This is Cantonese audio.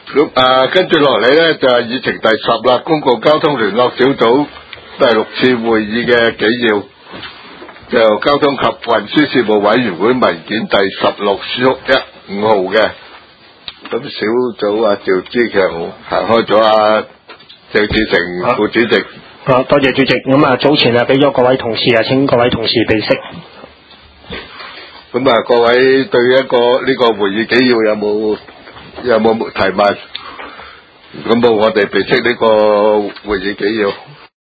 咁跟住落嚟咧就係議程第10啦，公共交通聯絡小組第6次會議嘅紀要，就交通及運輸事務委員會文件第16/15號嘅。咁小組趙志強行開咗，鄭志成副主席。 多謝主席。咁早前俾咗各位同事請各位同事備悉。 咁各位對呢個會議紀要有冇提問？咁我哋備悉呢個會議紀要。